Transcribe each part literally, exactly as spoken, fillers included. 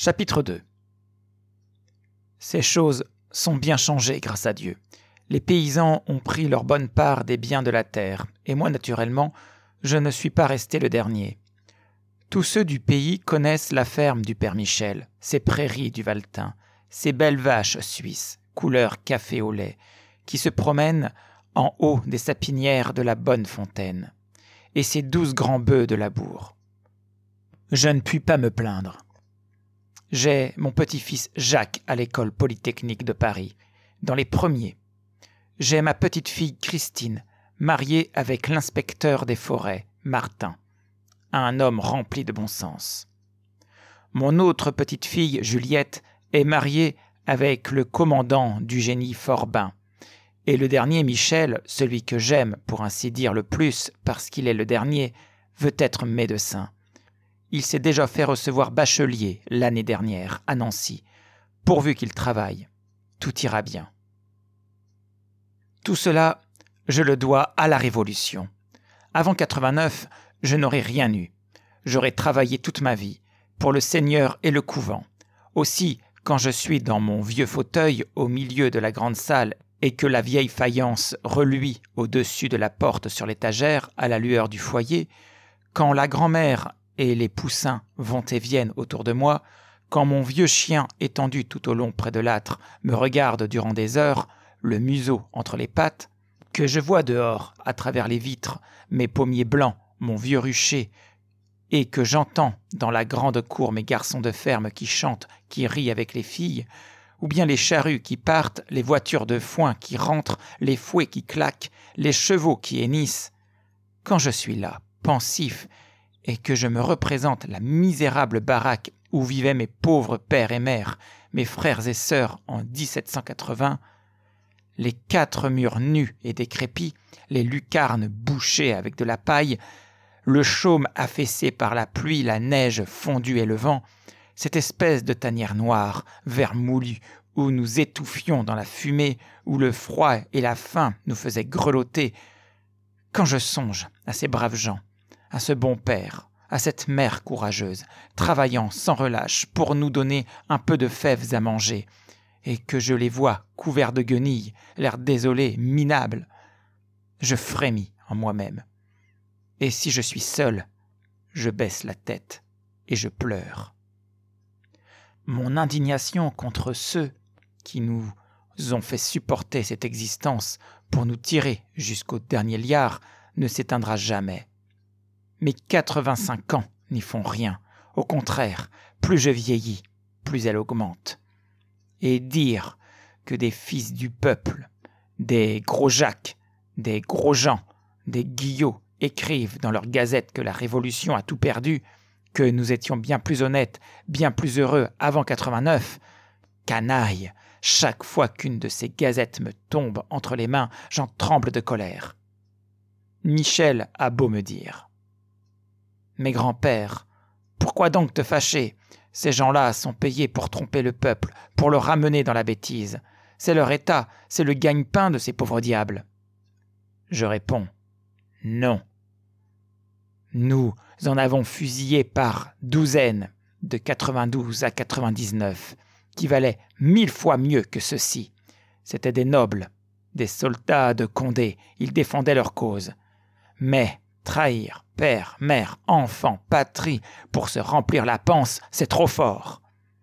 Chapitre deux. Ces choses sont bien changées grâce à Dieu. Les paysans ont pris leur bonne part des biens de la terre, et moi, naturellement, je ne suis pas resté le dernier. Tous ceux du pays connaissent la ferme du père Michel, ses prairies du Valtin, ses belles vaches suisses, couleur café au lait, qui se promènent en haut des sapinières de la bonne fontaine, et ses douze grands bœufs de labour. Je ne puis pas me plaindre. J'ai mon petit-fils Jacques à l'école polytechnique de Paris, dans les premiers. J'ai ma petite-fille Christine, mariée avec l'inspecteur des forêts, Martin, un homme rempli de bon sens. Mon autre petite-fille, Juliette, est mariée avec le commandant du génie Forbin. Et le dernier, Michel, celui que j'aime, pour ainsi dire le plus, parce qu'il est le dernier, veut être médecin. Il s'est déjà fait recevoir bachelier l'année dernière, à Nancy, pourvu qu'il travaille. Tout ira bien. Tout cela, je le dois à la Révolution. Avant quatre-vingt-neuf, je n'aurais rien eu. J'aurais travaillé toute ma vie, pour le Seigneur et le couvent. Aussi, quand je suis dans mon vieux fauteuil au milieu de la grande salle et que la vieille faïence reluit au-dessus de la porte sur l'étagère à la lueur du foyer, quand la grand-mère et les poussins vont et viennent autour de moi, quand mon vieux chien étendu tout au long près de l'âtre me regarde durant des heures, le museau entre les pattes, que je vois dehors, à travers les vitres, mes pommiers blancs, mon vieux rucher, et que j'entends dans la grande cour mes garçons de ferme qui chantent, qui rient avec les filles, ou bien les charrues qui partent, les voitures de foin qui rentrent, les fouets qui claquent, les chevaux qui hennissent. Quand je suis là, pensif, et que je me représente la misérable baraque où vivaient mes pauvres pères et mères, mes frères et sœurs en dix-sept cent quatre-vingts, les quatre murs nus et décrépits, les lucarnes bouchées avec de la paille, le chaume affaissé par la pluie, la neige fondue et le vent, cette espèce de tanière noire, vermoulue, où nous étouffions dans la fumée, où le froid et la faim nous faisaient grelotter. Quand je songe à ces braves gens, à ce bon père, à cette mère courageuse, travaillant sans relâche pour nous donner un peu de fèves à manger, et que je les vois couverts de guenilles, l'air désolé, minable, je frémis en moi-même. Et si je suis seul, je baisse la tête et je pleure. Mon indignation contre ceux qui nous ont fait supporter cette existence pour nous tirer jusqu'au dernier liard ne s'éteindra jamais. Mes quatre-vingt-cinq ans n'y font rien. Au contraire, plus je vieillis, plus elle augmente. Et dire que des fils du peuple, des gros Jacques, des gros Jean, des Guillots écrivent dans leurs gazettes que la Révolution a tout perdu, que nous étions bien plus honnêtes, bien plus heureux avant quatre-vingt-neuf. Canaille, chaque fois qu'une de ces gazettes me tombe entre les mains, j'en tremble de colère. Michel a beau me dire « Mes grands-pères, pourquoi donc te fâcher ? Ces gens-là sont payés pour tromper le peuple, pour le ramener dans la bêtise. C'est leur état, c'est le gagne-pain de ces pauvres diables. » Je réponds « Non. Nous en avons fusillé par douzaines, de quatre-vingt-douze à quatre-vingt-dix-neuf, qui valaient mille fois mieux que ceux-ci. C'étaient des nobles, des soldats de Condé, ils défendaient leur cause. Mais trahir père, mère, enfant, patrie, pour se remplir la panse, c'est trop fort.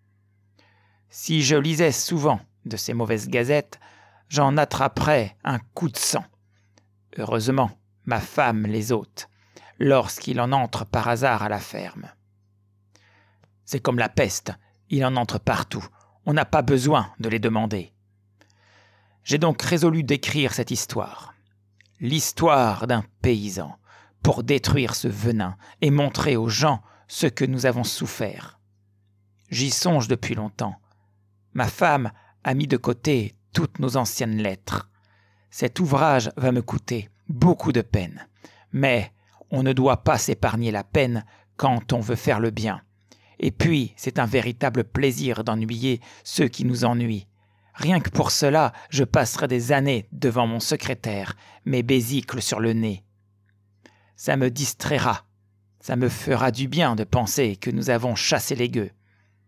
Si je lisais souvent de ces mauvaises gazettes, j'en attraperais un coup de sang. Heureusement, ma femme les ôte, lorsqu'il en entre par hasard à la ferme. C'est comme la peste, il en entre partout, on n'a pas besoin de les demander. J'ai donc résolu d'écrire cette histoire, l'histoire d'un paysan, pour détruire ce venin et montrer aux gens ce que nous avons souffert. J'y songe depuis longtemps. Ma femme a mis de côté toutes nos anciennes lettres. Cet ouvrage va me coûter beaucoup de peine, mais on ne doit pas s'épargner la peine quand on veut faire le bien. Et puis, c'est un véritable plaisir d'ennuyer ceux qui nous ennuient. Rien que pour cela, je passerai des années devant mon secrétaire, mes besicles sur le nez. Ça me distraira, ça me fera du bien de penser que nous avons chassé les gueux.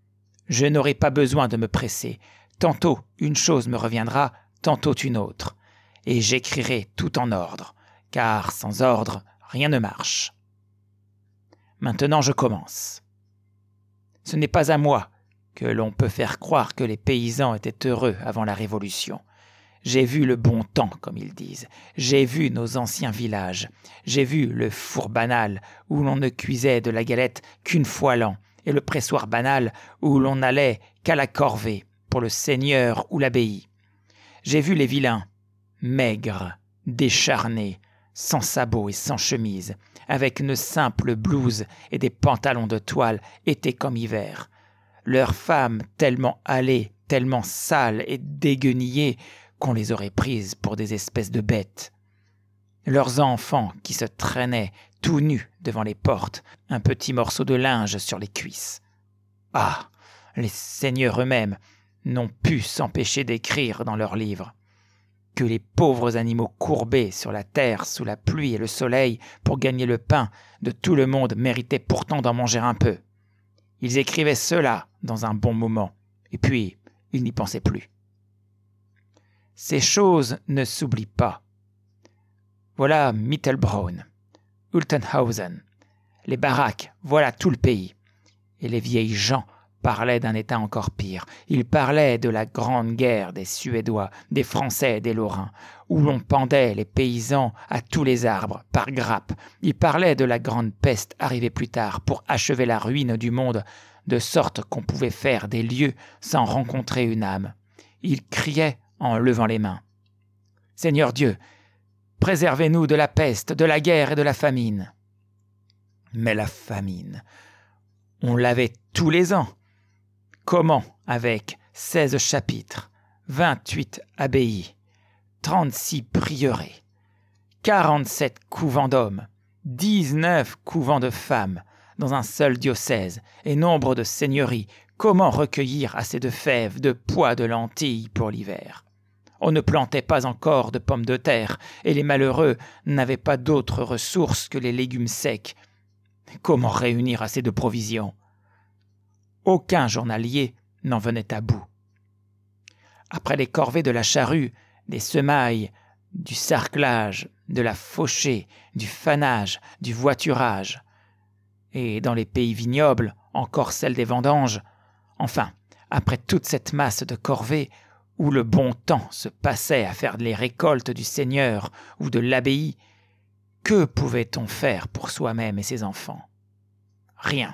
Je n'aurai pas besoin de me presser. Tantôt une chose me reviendra, tantôt une autre. Et j'écrirai tout en ordre, car sans ordre, rien ne marche. Maintenant je commence. Ce n'est pas à moi que l'on peut faire croire que les paysans étaient heureux avant la Révolution. J'ai vu le bon temps, comme ils disent. J'ai vu nos anciens villages. J'ai vu le four banal, où l'on ne cuisait de la galette qu'une fois l'an, et le pressoir banal, où l'on n'allait qu'à la corvée, pour le seigneur ou l'abbaye. J'ai vu les vilains, maigres, décharnés, sans sabots et sans chemise, avec une simple blouse et des pantalons de toile, été comme hiver. Leurs femmes tellement hâlées, tellement sales et déguenillées, qu'on les aurait prises pour des espèces de bêtes. Leurs enfants qui se traînaient tout nus devant les portes, un petit morceau de linge sur les cuisses. Ah, les seigneurs eux-mêmes n'ont pu s'empêcher d'écrire dans leurs livres que les pauvres animaux courbés sur la terre sous la pluie et le soleil pour gagner le pain de tout le monde méritaient pourtant d'en manger un peu. Ils écrivaient cela dans un bon moment, et puis ils n'y pensaient plus. Ces choses ne s'oublient pas. Voilà Mittelbraun, Ultenhausen, les baraques, voilà tout le pays. Et les vieilles gens parlaient d'un état encore pire. Ils parlaient de la grande guerre des Suédois, des Français et des Lorrains, où l'on pendait les paysans à tous les arbres, par grappes. Ils parlaient de la grande peste arrivée plus tard pour achever la ruine du monde, de sorte qu'on pouvait faire des lieues sans rencontrer une âme. Ils criaient en levant les mains. « Seigneur Dieu, préservez-nous de la peste, de la guerre et de la famine. » Mais la famine, on l'avait tous les ans. Comment, avec seize chapitres, vingt-huit abbayes, trente-six prieurés, quarante-sept couvents d'hommes, dix-neuf couvents de femmes, dans un seul diocèse, et nombre de seigneuries, comment recueillir assez de fèves, de pois, de lentilles pour l'hiver? On ne plantait pas encore de pommes de terre, et les malheureux n'avaient pas d'autres ressources que les légumes secs. Comment réunir assez de provisions? Aucun journalier n'en venait à bout. Après les corvées de la charrue, des semailles, du sarclage, de la fauchée, du fanage, du voiturage, et dans les pays vignobles, encore celle des vendanges, enfin, après toute cette masse de corvées, où le bon temps se passait à faire les récoltes du seigneur ou de l'abbaye, que pouvait-on faire pour soi-même et ses enfants? Rien.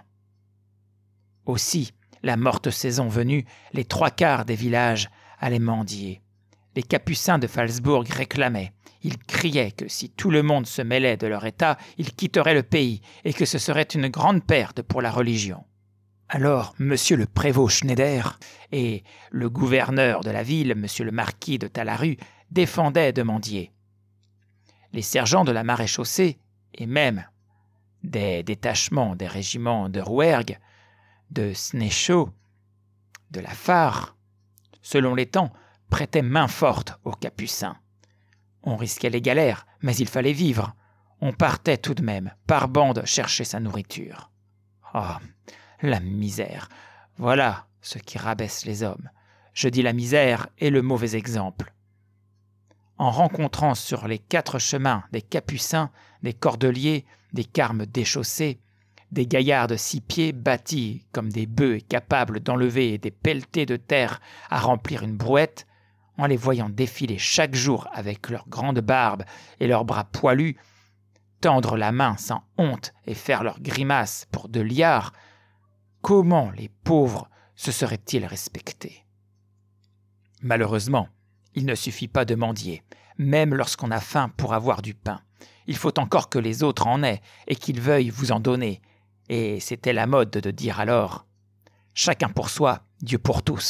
Aussi, la morte saison venue, les trois quarts des villages allaient mendier. Les capucins de Phalsbourg réclamaient. Ils criaient que si tout le monde se mêlait de leur état, ils quitteraient le pays et que ce serait une grande perte pour la religion. Alors, monsieur le prévôt Schneider et le gouverneur de la ville, monsieur le marquis de Talaru, défendaient de mendier. Les sergents de la maréchaussée, et même des détachements des régiments de Rouergue, de Sneschaux, de la Phare, selon les temps, prêtaient main forte aux capucins. On risquait les galères, mais il fallait vivre. On partait tout de même, par bande, chercher sa nourriture. Ah, la misère, voilà ce qui rabaisse les hommes. Je dis la misère et le mauvais exemple. En rencontrant sur les quatre chemins des capucins, des cordeliers, des carmes déchaussés, des gaillards de six pieds bâtis comme des bœufs et capables d'enlever des pelletés de terre à remplir une brouette, en les voyant défiler chaque jour avec leurs grandes barbes et leurs bras poilus, tendre la main sans honte et faire leurs grimaces pour de liards, comment les pauvres se seraient-ils respectés? Malheureusement, il ne suffit pas de mendier, même lorsqu'on a faim pour avoir du pain. Il faut encore que les autres en aient et qu'ils veuillent vous en donner. Et c'était la mode de dire alors « Chacun pour soi, Dieu pour tous ».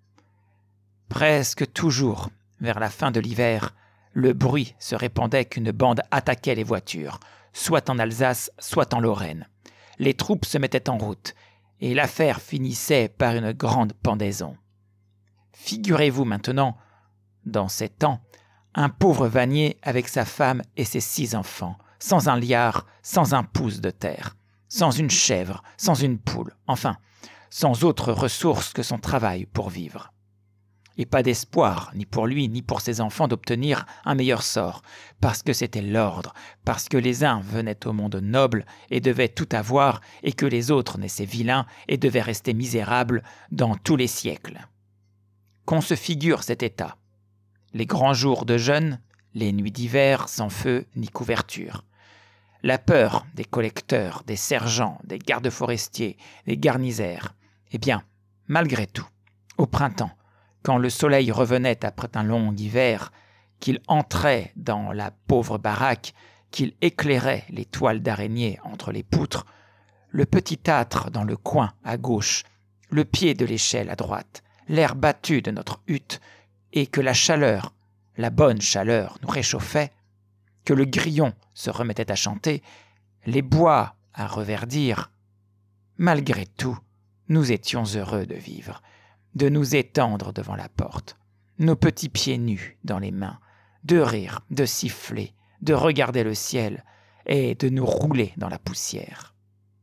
Presque toujours, vers la fin de l'hiver, le bruit se répandait qu'une bande attaquait les voitures, soit en Alsace, soit en Lorraine. Les troupes se mettaient en route, et l'affaire finissait par une grande pendaison. Figurez-vous maintenant, dans ces temps, un pauvre vannier avec sa femme et ses six enfants, sans un liard, sans un pouce de terre, sans une chèvre, sans une poule, enfin, sans autre ressource que son travail pour vivre. Et pas d'espoir, ni pour lui, ni pour ses enfants, d'obtenir un meilleur sort, parce que c'était l'ordre, parce que les uns venaient au monde noble et devaient tout avoir, et que les autres naissaient vilains et devaient rester misérables dans tous les siècles. Qu'on se figure cet état. Les grands jours de jeûne, les nuits d'hiver sans feu ni couverture. La peur des collecteurs, des sergents, des gardes forestiers, des garnisaires. Eh bien, malgré tout, au printemps, quand le soleil revenait après un long hiver, qu'il entrait dans la pauvre baraque, qu'il éclairait les toiles d'araignée entre les poutres, le petit âtre dans le coin à gauche, le pied de l'échelle à droite, l'air battu de notre hutte, et que la chaleur, la bonne chaleur, nous réchauffait, que le grillon se remettait à chanter, les bois à reverdir, malgré tout, nous étions heureux de vivre, de nous étendre devant la porte, nos petits pieds nus dans les mains, de rire, de siffler, de regarder le ciel et de nous rouler dans la poussière.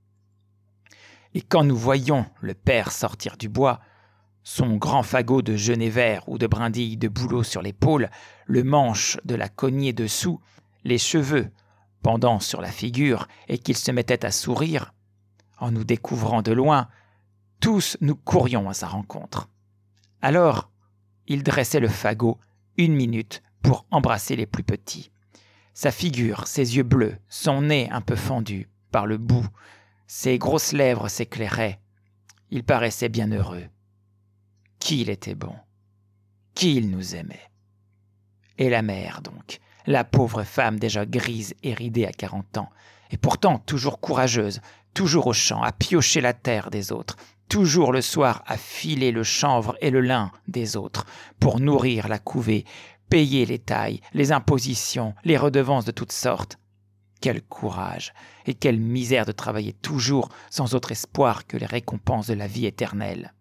Et quand nous voyions le père sortir du bois, son grand fagot de genêt vert ou de brindilles de bouleau sur l'épaule, le manche de la cognée dessous, les cheveux pendant sur la figure et qu'il se mettait à sourire, en nous découvrant de loin, tous nous courions à sa rencontre. Alors, il dressait le fagot une minute pour embrasser les plus petits. Sa figure, ses yeux bleus, son nez un peu fendu par le bout, ses grosses lèvres s'éclairaient. Il paraissait bien heureux. Qui il était bon, qui il nous aimait. Et la mère, donc, la pauvre femme déjà grise et ridée à quarante ans, et pourtant toujours courageuse, toujours au champ, à piocher la terre des autres, toujours le soir à filer le chanvre et le lin des autres, pour nourrir la couvée, payer les tailles, les impositions, les redevances de toutes sortes. Quel courage et quelle misère de travailler toujours sans autre espoir que les récompenses de la vie éternelle.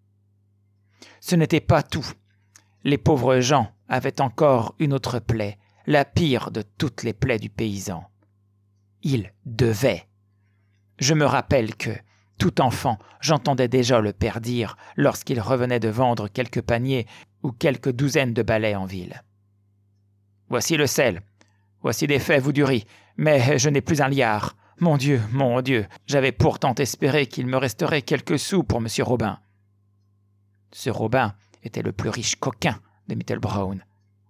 Ce n'était pas tout. Les pauvres gens avaient encore une autre plaie, la pire de toutes les plaies du paysan. Ils devaient. Je me rappelle que, tout enfant, j'entendais déjà le père dire, lorsqu'il revenait de vendre quelques paniers ou quelques douzaines de balais en ville. « Voici le sel, voici des fèves ou du riz, mais je n'ai plus un liard. Mon Dieu, mon Dieu, j'avais pourtant espéré qu'il me resterait quelques sous pour monsieur Robin. » Ce Robin était le plus riche coquin de Mittelbraun.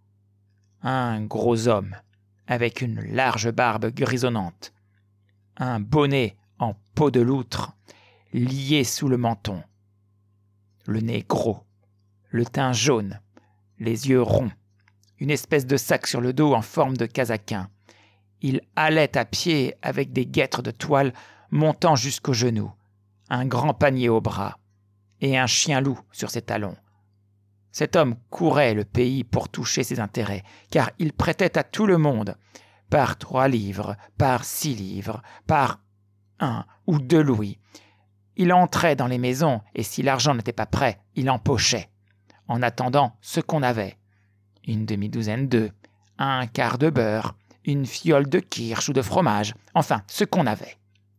Un gros homme, avec une large barbe grisonnante, un bonnet en peau de loutre, lié sous le menton, le nez gros, le teint jaune, les yeux ronds, une espèce de sac sur le dos en forme de casaquin. Il allait à pied avec des guêtres de toile montant jusqu'aux genoux, un grand panier au bras et un chien-loup sur ses talons. Cet homme courait le pays pour toucher ses intérêts, car il prêtait à tout le monde, par trois livres, par six livres, par un ou deux louis. Il entrait dans les maisons, et si l'argent n'était pas prêt, il empochait, en attendant ce qu'on avait. Une demi-douzaine d'œufs, un quart de beurre, une fiole de kirsch ou de fromage, enfin, ce qu'on avait.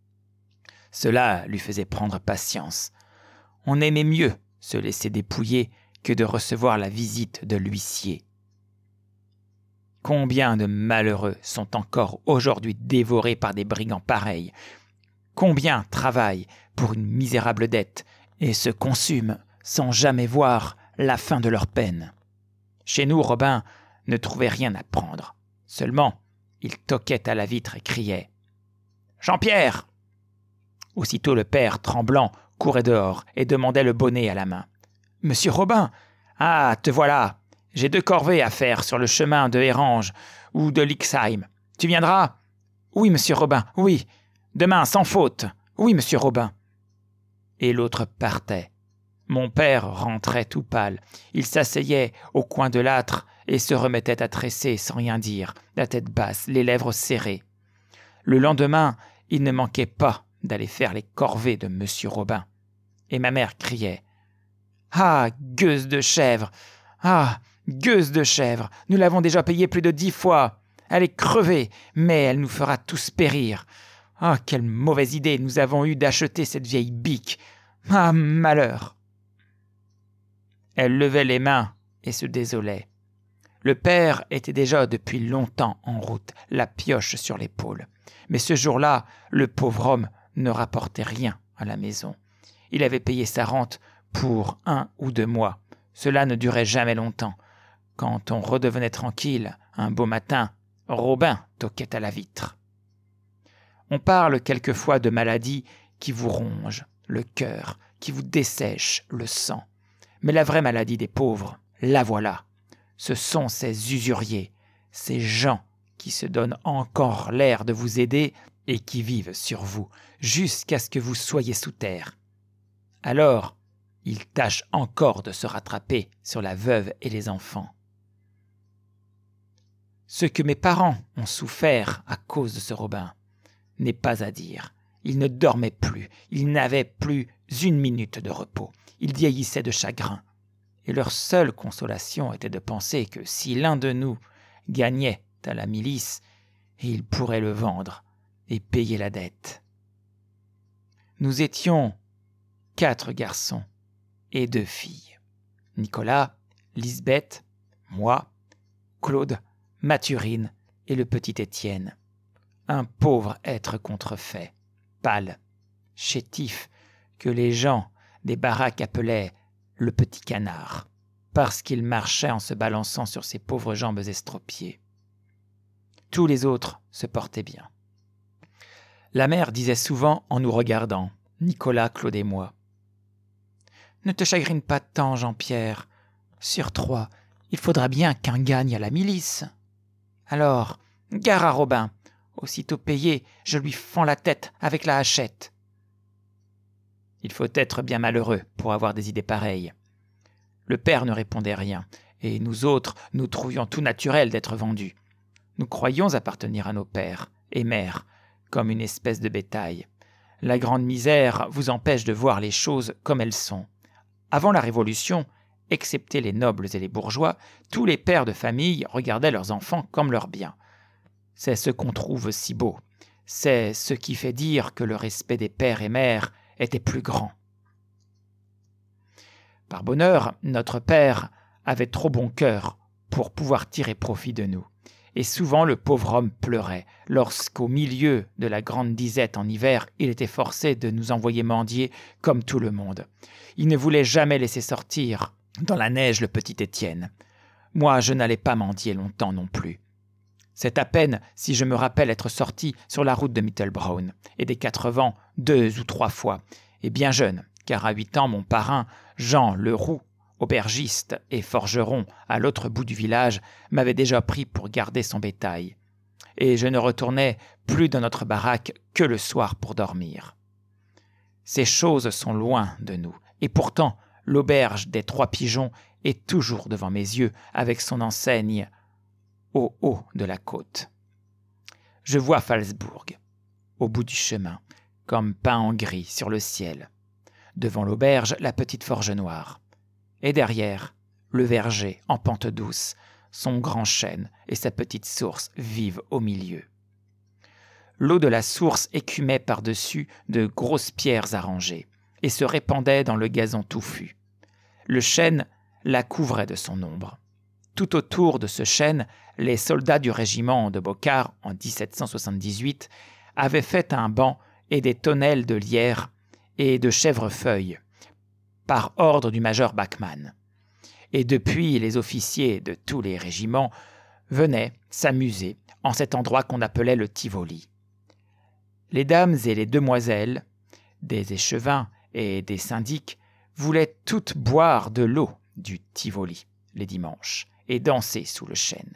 Cela lui faisait prendre patience. On aimait mieux se laisser dépouiller que de recevoir la visite de l'huissier. Combien de malheureux sont encore aujourd'hui dévorés par des brigands pareils? Combien travaillent pour une misérable dette et se consument sans jamais voir la fin de leur peine? Chez nous, Robin ne trouvait rien à prendre. Seulement, il toquait à la vitre et criait « Jean-Pierre !» Aussitôt le père, tremblant, courait dehors et demandait le bonnet à la main. « Monsieur Robin ! Ah, te voilà! J'ai deux corvées à faire sur le chemin de Hérange ou de Lixheim. Tu viendras ? » ?»« Oui, monsieur Robin, oui. Demain, sans faute. Oui, monsieur Robin. » Et l'autre partait. Mon père rentrait tout pâle. Il s'asseyait au coin de l'âtre et se remettait à tresser sans rien dire, la tête basse, les lèvres serrées. Le lendemain, il ne manquait pas d'aller faire les corvées de monsieur Robin. Et ma mère criait « Ah, gueuse de chèvre! Ah, gueuse de chèvre! Nous l'avons déjà payée plus de dix fois! Elle est crevée, mais elle nous fera tous périr! Ah, quelle mauvaise idée nous avons eue d'acheter cette vieille bique! Ah, malheur !» Elle levait les mains et se désolait. Le père était déjà depuis longtemps en route, la pioche sur l'épaule. Mais ce jour-là, le pauvre homme ne rapportait rien à la maison. Il avait payé sa rente pour un ou deux mois. Cela ne durait jamais longtemps. Quand on redevenait tranquille, un beau matin, Robin toquait à la vitre. On parle quelquefois de maladies qui vous rongent le cœur, qui vous dessèchent le sang. Mais la vraie maladie des pauvres, la voilà. Ce sont ces usuriers, ces gens qui se donnent encore l'air de vous aider et qui vivent sur vous, jusqu'à ce que vous soyez sous terre. Alors, ils tâchent encore de se rattraper sur la veuve et les enfants. Ce que mes parents ont souffert à cause de ce Robin n'est pas à dire. Ils ne dormaient plus, ils n'avaient plus une minute de repos. Ils vieillissaient de chagrin. Et leur seule consolation était de penser que si l'un de nous gagnait à la milice, il pourrait le vendre et payer la dette. Nous étions quatre garçons et deux filles. Nicolas, Lisbeth, moi, Claude, Mathurine et le petit Étienne. Un pauvre être contrefait, pâle, chétif, que les gens des baraques appelaient le petit canard, parce qu'il marchait en se balançant sur ses pauvres jambes estropiées. Tous les autres se portaient bien. La mère disait souvent en nous regardant, Nicolas, Claude et moi, « Ne te chagrine pas tant, Jean-Pierre. Sur trois, il faudra bien qu'un gagne à la milice. Alors, gare à Robin. Aussitôt payé, je lui fends la tête avec la hachette. » Il faut être bien malheureux pour avoir des idées pareilles. Le père ne répondait rien, et nous autres, nous trouvions tout naturel d'être vendus. Nous croyions appartenir à nos pères et mères, comme une espèce de bétail. La grande misère vous empêche de voir les choses comme elles sont. Avant la Révolution, excepté les nobles et les bourgeois, tous les pères de famille regardaient leurs enfants comme leurs biens. C'est ce qu'on trouve si beau. C'est ce qui fait dire que le respect des pères et mères était plus grand. Par bonheur, notre père avait trop bon cœur pour pouvoir tirer profit de nous. Et souvent le pauvre homme pleurait lorsqu'au milieu de la grande disette en hiver, il était forcé de nous envoyer mendier comme tout le monde. Il ne voulait jamais laisser sortir dans la neige le petit Étienne. Moi, je n'allais pas mendier longtemps non plus. C'est à peine si je me rappelle être sorti sur la route de Mittelbraun, et des quatre vents deux ou trois fois, et bien jeune, car à huit ans, mon parrain, Jean Leroux, aubergiste et forgeron à l'autre bout du village, m'avait déjà pris pour garder son bétail, et je ne retournais plus dans notre baraque que le soir pour dormir. Ces choses sont loin de nous, et pourtant l'auberge des Trois Pigeons est toujours devant mes yeux avec son enseigne au haut de la côte. Je vois Phalsbourg, au bout du chemin, comme peint en gris sur le ciel. Devant l'auberge, la petite forge noire. Et derrière, le verger en pente douce, son grand chêne et sa petite source vive au milieu. L'eau de la source écumait par-dessus de grosses pierres arrangées et se répandait dans le gazon touffu. Le chêne la couvrait de son ombre. Tout autour de ce chêne, les soldats du régiment de Bocard, en dix-sept cent soixante-dix-huit, avaient fait un banc et des tonnelles de lierre et de chèvrefeuilles, par ordre du major Bachmann. Et depuis, les officiers de tous les régiments venaient s'amuser en cet endroit qu'on appelait le Tivoli. Les dames et les demoiselles, des échevins et des syndics, voulaient toutes boire de l'eau du Tivoli les dimanches et danser sous le chêne.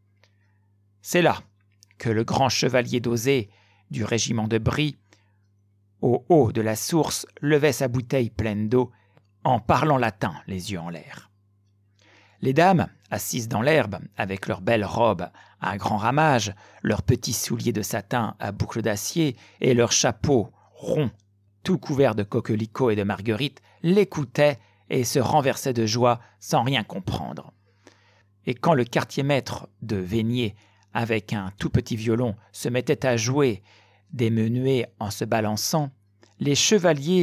C'est là que le grand chevalier d'Auzé du régiment de Brie, au haut de la source, levait sa bouteille pleine d'eau en parlant latin, les yeux en l'air. Les dames, assises dans l'herbe, avec leurs belles robes à grand ramage, leurs petits souliers de satin à boucles d'acier et leurs chapeaux ronds, tout couverts de coquelicots et de marguerites, l'écoutaient et se renversaient de joie sans rien comprendre. Et quand le quartier-maître de Vénier, avec un tout petit violon, se mettait à jouer des menuets en se balançant, les chevaliers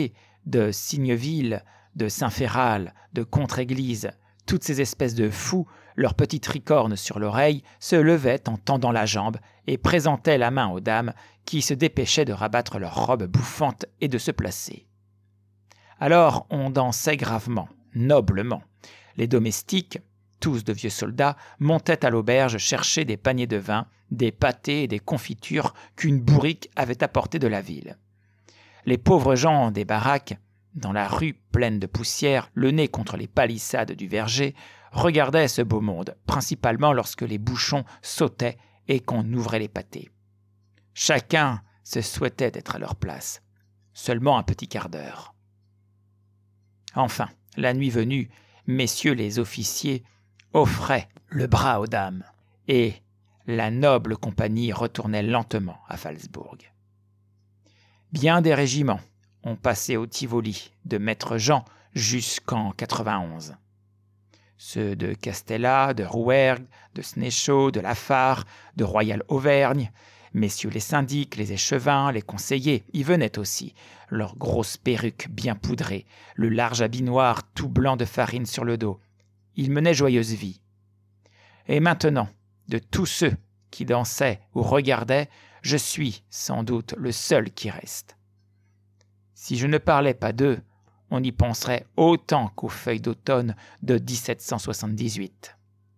de Signeville, de Saint-Féral, de Contre-Église, toutes ces espèces de fous, leurs petites tricornes sur l'oreille, se levaient en tendant la jambe et présentaient la main aux dames qui se dépêchaient de rabattre leurs robes bouffantes et de se placer. Alors on dansait gravement, noblement. Les domestiques, tous de vieux soldats, montaient à l'auberge chercher des paniers de vin, des pâtés et des confitures qu'une bourrique avait apportés de la ville. Les pauvres gens des baraques, dans la rue pleine de poussière, le nez contre les palissades du verger, regardaient ce beau monde, principalement lorsque les bouchons sautaient et qu'on ouvrait les pâtés. Chacun se souhaitait d'être à leur place. Seulement un petit quart d'heure. Enfin, la nuit venue, messieurs les officiers offraient le bras aux dames, et la noble compagnie retournait lentement à Phalsbourg. Bien des régiments ont passé au Tivoli de Maître Jean jusqu'en quatre-vingt-onze. Ceux de Castella, de Rouergue, de Snéchaud, de Lafare, de Royal Auvergne, messieurs les syndics, les échevins, les conseillers y venaient aussi, leurs grosses perruques bien poudrées, le large habit noir tout blanc de farine sur le dos. Ils menaient joyeuse vie. Et maintenant, de tous ceux qui dansaient ou regardaient, je suis sans doute le seul qui reste. Si je ne parlais pas d'eux, on y penserait autant qu'aux feuilles d'automne de dix-sept cent soixante-dix-huit.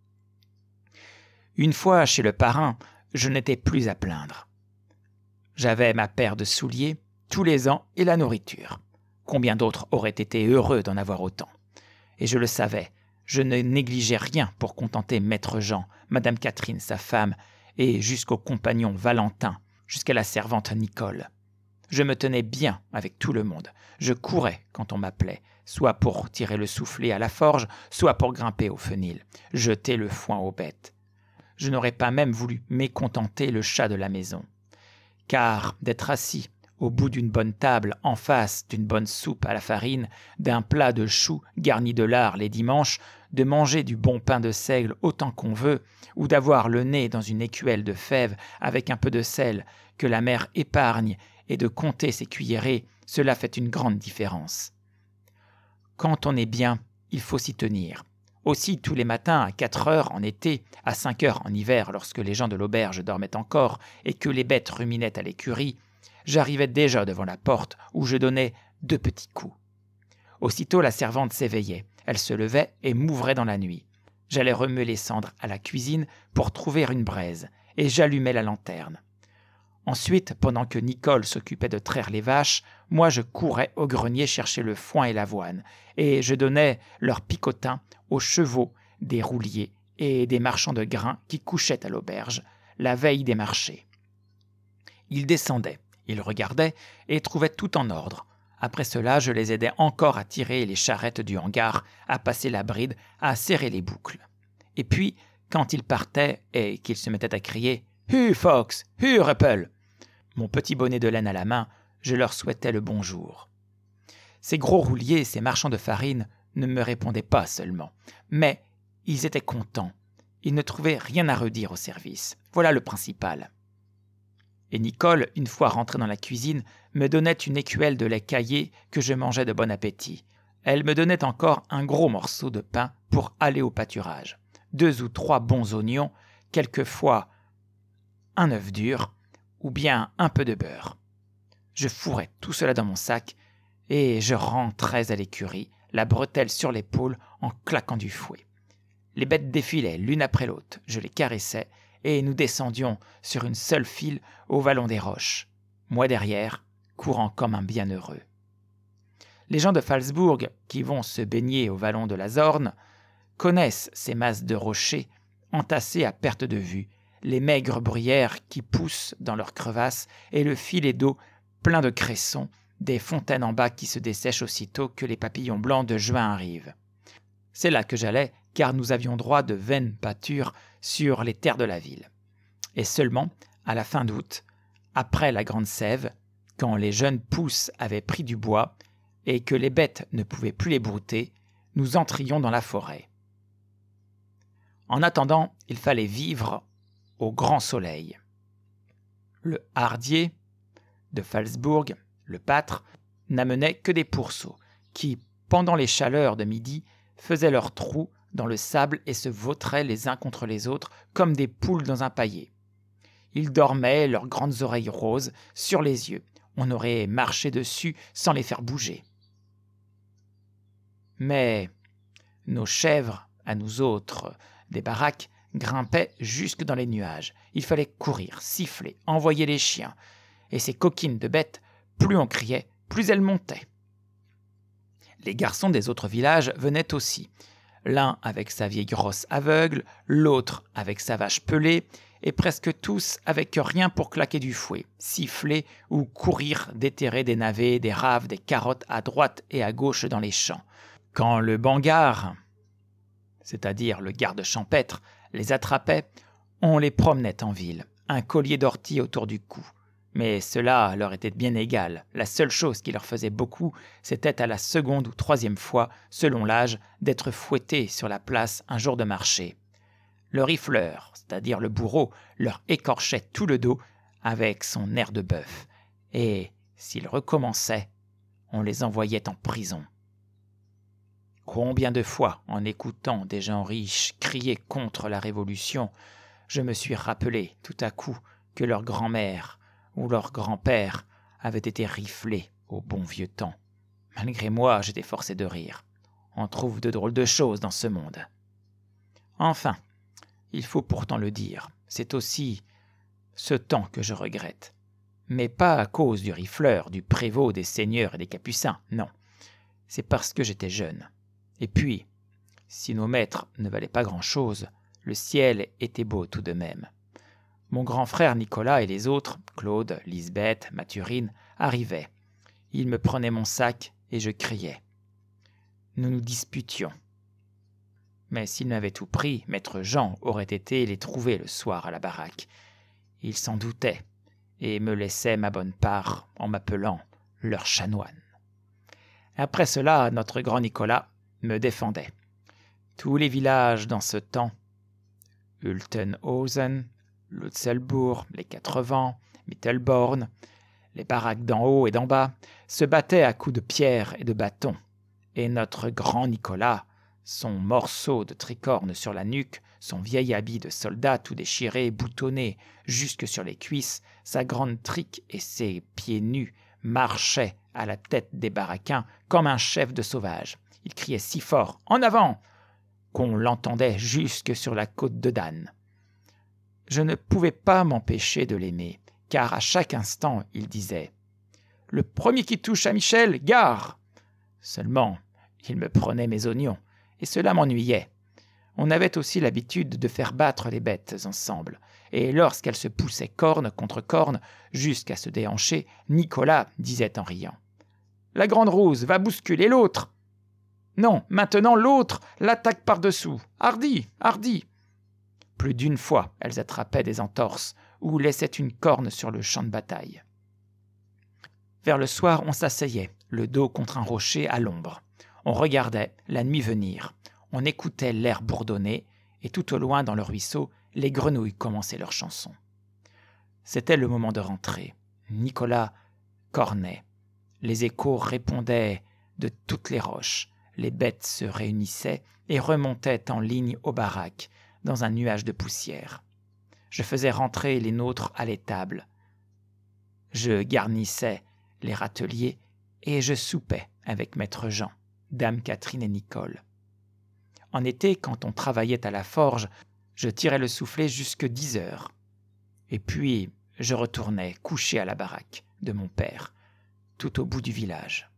Une fois chez le parrain, je n'étais plus à plaindre. J'avais ma paire de souliers tous les ans et la nourriture. Combien d'autres auraient été heureux d'en avoir autant? Et je le savais, je ne négligeais rien pour contenter Maître Jean, Madame Catherine, sa femme, et jusqu'au compagnon Valentin, jusqu'à la servante Nicole. Je me tenais bien avec tout le monde. Je courais quand on m'appelait, soit pour tirer le soufflet à la forge, soit pour grimper au fenil, jeter le foin aux bêtes. Je n'aurais pas même voulu mécontenter le chat de la maison. Car d'être assis au bout d'une bonne table, en face d'une bonne soupe à la farine, d'un plat de choux garni de lard les dimanches, de manger du bon pain de seigle autant qu'on veut, ou d'avoir le nez dans une écuelle de fèves avec un peu de sel que la mère épargne, et de compter ses cuillerées, cela fait une grande différence. Quand on est bien, il faut s'y tenir. Aussi, tous les matins, à quatre heures en été, à cinq heures en hiver, lorsque les gens de l'auberge dormaient encore et que les bêtes ruminaient à l'écurie, j'arrivais déjà devant la porte où je donnais deux petits coups. Aussitôt, la servante s'éveillait. Elle se levait et m'ouvrait dans la nuit. J'allais remuer les cendres à la cuisine pour trouver une braise, et j'allumais la lanterne. Ensuite, pendant que Nicole s'occupait de traire les vaches, moi je courais au grenier chercher le foin et l'avoine, et je donnais leur picotin aux chevaux des rouliers et des marchands de grains qui couchaient à l'auberge, la veille des marchés. Ils descendaient, ils regardaient et trouvaient tout en ordre. Après cela, je les aidais encore à tirer les charrettes du hangar, à passer la bride, à serrer les boucles. Et puis, quand ils partaient et qu'ils se mettaient à crier « Hu Fox, hu Ruppel !» mon petit bonnet de laine à la main, je leur souhaitais le bonjour. Ces gros rouliers, ces marchands de farine ne me répondaient pas seulement, mais ils étaient contents. Ils ne trouvaient rien à redire au service. Voilà le principal. Et Nicole, une fois rentrée dans la cuisine, me donnait une écuelle de lait caillé que je mangeais de bon appétit. Elle me donnait encore un gros morceau de pain pour aller au pâturage, deux ou trois bons oignons, quelquefois un œuf dur, ou bien un peu de beurre. Je fourrais tout cela dans mon sac et je rentrais à l'écurie, la bretelle sur l'épaule en claquant du fouet. Les bêtes défilaient l'une après l'autre, je les caressais et nous descendions sur une seule file au vallon des roches, moi derrière, courant comme un bienheureux. Les gens de Phalsbourg qui vont se baigner au vallon de la Zorne connaissent ces masses de rochers entassés à perte de vue, les maigres bruyères qui poussent dans leurs crevasses et le filet d'eau plein de cressons, des fontaines en bas qui se dessèchent aussitôt que les papillons blancs de juin arrivent. C'est là que j'allais, car nous avions droit de vaines pâtures sur les terres de la ville. Et seulement, à la fin d'août, après la grande sève, quand les jeunes pousses avaient pris du bois et que les bêtes ne pouvaient plus les brouter, nous entrions dans la forêt. En attendant, il fallait vivre au grand soleil. Le hardier de Phalsbourg, le pâtre, n'amenaient que des pourceaux, qui, pendant les chaleurs de midi, faisaient leurs trous dans le sable et se vautraient les uns contre les autres comme des poules dans un paillet. Ils dormaient, leurs grandes oreilles roses, sur les yeux. On aurait marché dessus sans les faire bouger. Mais nos chèvres, à nous autres, des baraques, grimpaient jusque dans les nuages. Il fallait courir, siffler, envoyer les chiens. Et ces coquines de bêtes, plus on criait, plus elles montaient. Les garçons des autres villages venaient aussi, l'un avec sa vieille grosse aveugle, l'autre avec sa vache pelée, et presque tous avec rien pour claquer du fouet, siffler ou courir déterrer des navets, des raves, des carottes à droite et à gauche dans les champs. Quand le bangar, c'est-à-dire le garde champêtre, les attrapait, on les promenait en ville, un collier d'ortie autour du cou. Mais cela leur était bien égal. La seule chose qui leur faisait beaucoup, c'était à la seconde ou troisième fois, selon l'âge, d'être fouettés sur la place un jour de marché. Le rifleur, c'est-à-dire le bourreau, leur écorchait tout le dos avec son air de bœuf. Et, s'ils recommençaient, on les envoyait en prison. Combien de fois, en écoutant des gens riches crier contre la Révolution, je me suis rappelé tout à coup que leur grand-mère ou leur grand-père avaient été riflés au bon vieux temps. Malgré moi, j'étais forcé de rire. On trouve de drôles de choses dans ce monde. Enfin, il faut pourtant le dire, c'est aussi ce temps que je regrette. Mais pas à cause du rifleur, du prévôt, des seigneurs et des capucins, non. C'est parce que j'étais jeune. Et puis, si nos maîtres ne valaient pas grand-chose, le ciel était beau tout de même. Mon grand frère Nicolas et les autres, Claude, Lisbeth, Mathurine, arrivaient. Ils me prenaient mon sac et je criais. Nous nous disputions. Mais s'ils m'avaient tout pris, maître Jean aurait été les trouver le soir à la baraque. Il s'en doutait et me laissait ma bonne part en m'appelant leur chanoine. Après cela, notre grand Nicolas me défendait. Tous les villages dans ce temps, Ultenhausen, Lutzelbourg, les Quatre-Vents, Mittelborn, les baraques d'en haut et d'en bas, se battaient à coups de pierre et de bâton, et notre grand Nicolas, son morceau de tricorne sur la nuque, son vieil habit de soldat tout déchiré, boutonné jusque sur les cuisses, sa grande trique et ses pieds nus, marchait à la tête des baraquins comme un chef de sauvage. Il criait si fort « En avant !» qu'on l'entendait jusque sur la côte de Dan. Je ne pouvais pas m'empêcher de l'aimer, car à chaque instant il disait « Le premier qui touche à Michel, gare !» Seulement, il me prenait mes oignons, et cela m'ennuyait. On avait aussi l'habitude de faire battre les bêtes ensemble, et lorsqu'elles se poussaient corne contre corne jusqu'à se déhancher, Nicolas disait en riant « La grande rousse va bousculer l'autre !» Non, maintenant l'autre l'attaque par-dessous. Hardi, hardi. Plus d'une fois, elles attrapaient des entorses ou laissaient une corne sur le champ de bataille. Vers le soir, on s'asseyait, le dos contre un rocher à l'ombre. On regardait la nuit venir. On écoutait l'air bourdonner et tout au loin dans le ruisseau, les grenouilles commençaient leur chanson. C'était le moment de rentrer. Nicolas cornait. Les échos répondaient de toutes les roches. Les bêtes se réunissaient et remontaient en ligne aux baraques, dans un nuage de poussière. Je faisais rentrer les nôtres à l'étable. Je garnissais les râteliers et je soupais avec maître Jean, dame Catherine et Nicole. En été, quand on travaillait à la forge, je tirais le soufflet jusque dix heures. Et puis, je retournais coucher à la baraque de mon père, tout au bout du village.